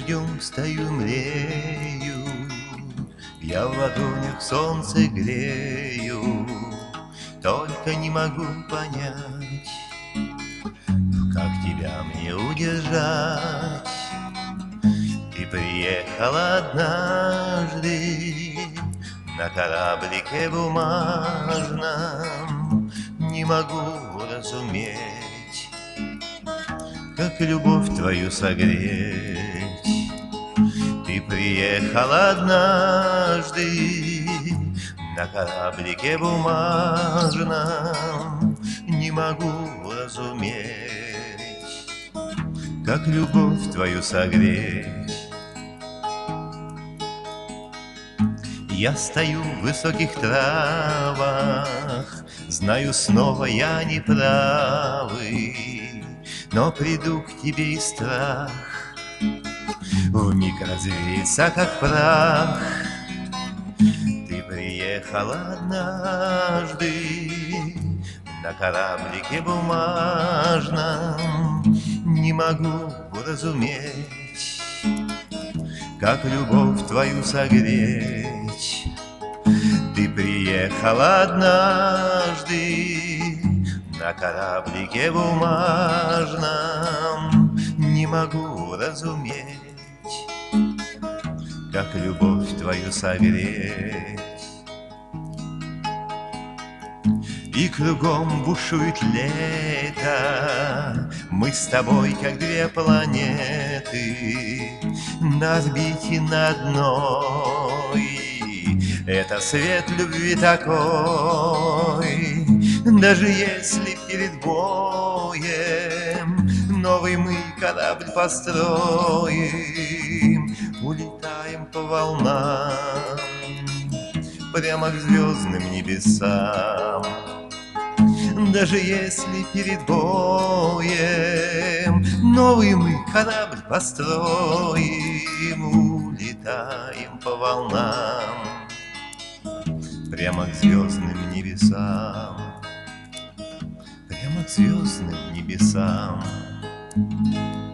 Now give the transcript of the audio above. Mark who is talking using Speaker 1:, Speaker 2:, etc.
Speaker 1: дождем стою, млею, я в ладонях солнце грею, только не могу понять, как тебя мне удержать. Ты приехала однажды на кораблике бумажном, не могу разуметь, как любовь твою согреть. Ты приехала однажды на кораблике бумажном, не могу разуметь, как любовь твою согреть. Я стою в высоких травах, знаю, снова я не правый, но приду к тебе, и страх вмиг развеется, как прах. Ты приехала однажды на кораблике бумажном, не могу разуметь, как любовь твою согреть. Ты приехала однажды на кораблике бумажном, не могу разуметь, как любовь твою согреть. И кругом бушует лето, мы с тобой, как две планеты, на орбите на одной. Это свет любви такой, даже если перед боем новый мы корабль построим, улетаем по волнам прямо к звездным небесам. Даже если перед боем новый мы корабль построим, улетаем по волнам прямо к звездным небесам, прямо к звездным небесам.